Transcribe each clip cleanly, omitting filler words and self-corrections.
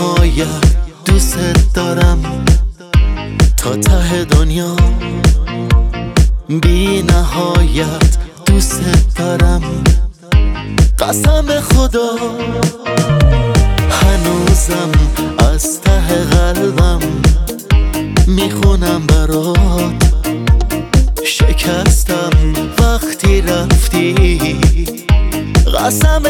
نهایت دوست دارم تا ته دنیا، بی نهایت دوست دارم، قسم خدا. هنوزم از ته قلبم میخونم برات، شکستم وقتی رفتی، قسم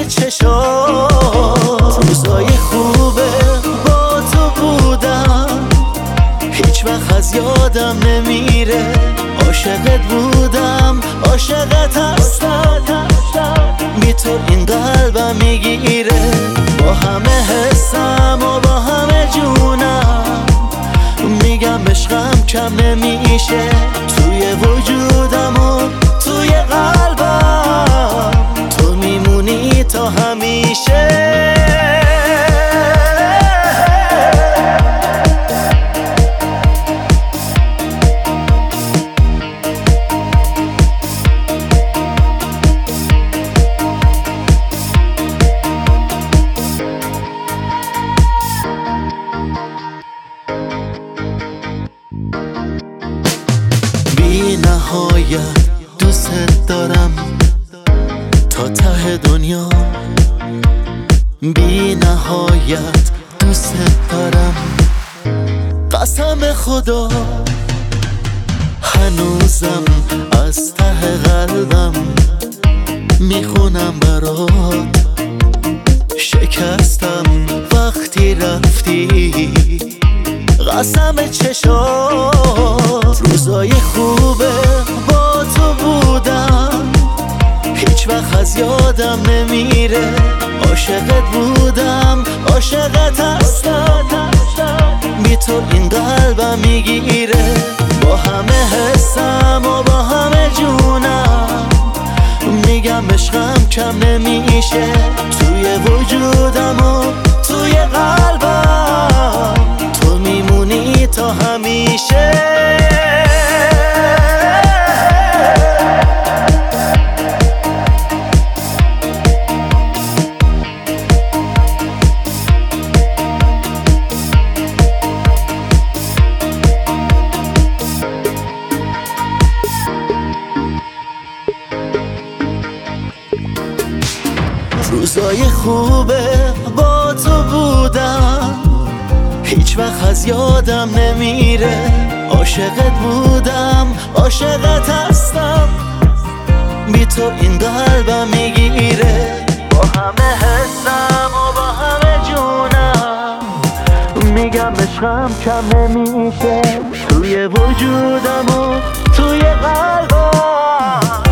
چشات. روزای خوبه با تو بودم، هیچ وقت از یادم نمیره. عاشقت بودم، عاشقت هستم، بی تو این قلبم میگیره. با همه حسم و با همه جونم میگم عشقم کم نمیشه. توی وجودم و توی قلبم تو میمونی تا همیشه. بی نهایت دوست دارم تا ته دنیا، بی نهایت دوست دارم، قسم خدا. هنوزم از ته قلبم میخونم برات، شکستم وقتی رفتی، قسم چشات. روزای خوبه با تو بودم، هیچ وقت از یادم نمیره. عاشقت بودم، عاشقت هستم، بی تو این قلبم میگیره. با همه حسم و با همه جونم میگم عشقم کم نمیشه. توی وجودم و توی قلبم تو میمونی تا همیشه. روزای خوبه با تو بودم، هیچ وقت از یادم نمیره. عاشقت بودم، عاشقت هستم، بی تو این قلبم میگیره. با همه حسم و با همه جونم میگم عشقم کم نمیشه. توی وجودم و توی قلبم